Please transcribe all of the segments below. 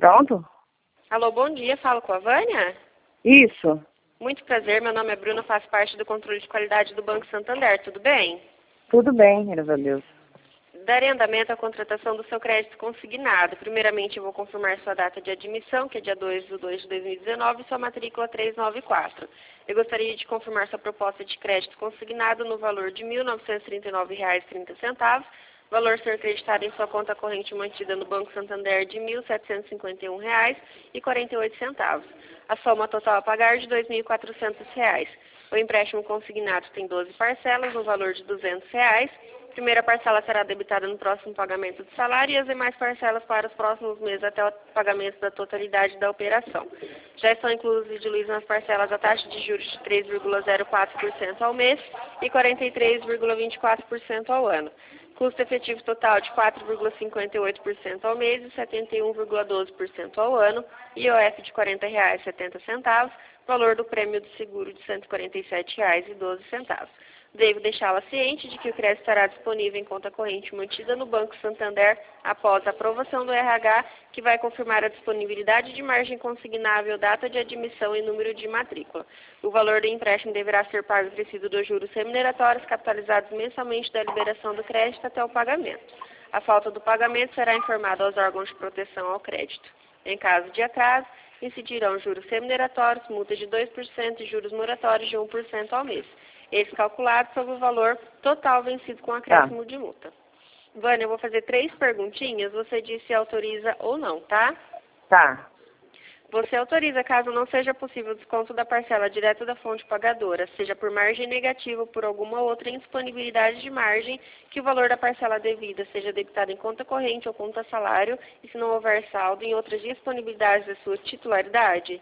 Pronto? Alô, bom dia. Falo com a Vânia? Isso. Muito prazer. Meu nome é Bruna, faço parte do controle de qualidade do Banco Santander. Tudo bem? Tudo bem, graças a Deus. Darei andamento à contratação do seu crédito consignado. Primeiramente, eu vou confirmar sua data de admissão, que é dia 2/2/2019, e sua matrícula 394. Eu gostaria de confirmar sua proposta de crédito consignado no valor de R$ 1.939,30, valor ser creditado em sua conta corrente mantida no Banco Santander de R$ 1.751,48. A soma total a pagar de R$ 2.400. O empréstimo consignado tem 12 parcelas, no valor de R$ 200. A primeira parcela será debitada no próximo pagamento do salário e as demais parcelas para os próximos meses até o pagamento da totalidade da operação. Já estão inclusos nas parcelas a taxa de juros de 3,04% ao mês e 43,24% ao ano. Custo efetivo total de 4,58% ao mês e 71,12% ao ano, IOF de R$ 40,70, valor do prêmio do seguro de R$ 147,12. Devo deixá-la ciente de que o crédito estará disponível em conta corrente mantida no Banco Santander após a aprovação do RH, que vai confirmar a disponibilidade de margem consignável, data de admissão e número de matrícula. O valor do empréstimo deverá ser pago acrescido dos juros remuneratórios capitalizados mensalmente da liberação do crédito até o pagamento. A falta do pagamento será informada aos órgãos de proteção ao crédito. Em caso de atraso, incidirão juros remuneratórios, multa de 2% e juros moratórios de 1% ao mês. Esse calculado sobre o valor total vencido com acréscimo de multa. Vânia, eu vou fazer 3 perguntinhas, você diz se autoriza ou não, tá? Tá. Você autoriza caso não seja possível o desconto da parcela direto da fonte pagadora, seja por margem negativa ou por alguma outra indisponibilidade de margem, que o valor da parcela devida seja debitado em conta corrente ou conta salário e se não houver saldo em outras disponibilidades da sua titularidade?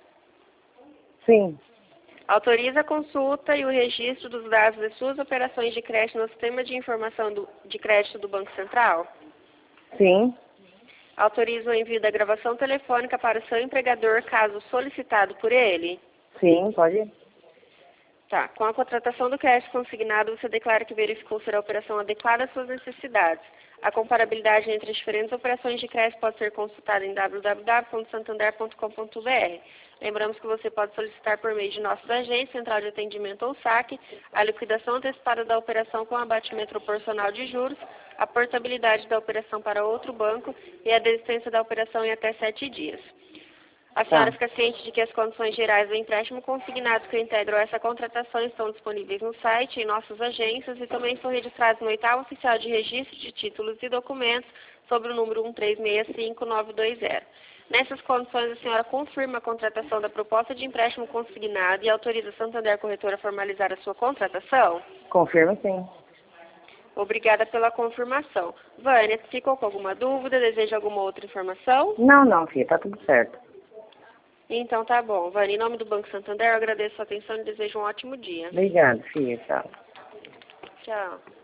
Sim. Autoriza a consulta e o registro dos dados de suas operações de crédito no sistema de informação de crédito do Banco Central? Sim. Autoriza o envio da gravação telefônica para o seu empregador, caso solicitado por ele? Sim, pode. Tá. Com a contratação do crédito consignado, você declara que verificou ser a operação adequada às suas necessidades. A comparabilidade entre as diferentes operações de crédito pode ser consultada em www.santander.com.br. Lembramos que você pode solicitar por meio de nossos agentes, central de atendimento ou saque, a liquidação antecipada da operação com abatimento proporcional de juros, a portabilidade da operação para outro banco e a desistência da operação em até 7 dias. A senhora fica ciente de que as condições gerais do empréstimo consignado que integram essa contratação estão disponíveis no site, em nossas agências e também são registrados no 8º Oficial de Registro de Títulos e Documentos sobre o número 1365920. Nessas condições, a senhora confirma a contratação da proposta de empréstimo consignado e autoriza a Santander Corretora a formalizar a sua contratação? Confirma sim. Obrigada pela confirmação. Vânia, ficou com alguma dúvida? Deseja alguma outra informação? Não, filha, tá tudo certo. Então tá bom. Vânia, em nome do Banco Santander, eu agradeço a sua atenção e desejo um ótimo dia. Obrigada, filha, tchau. Tchau.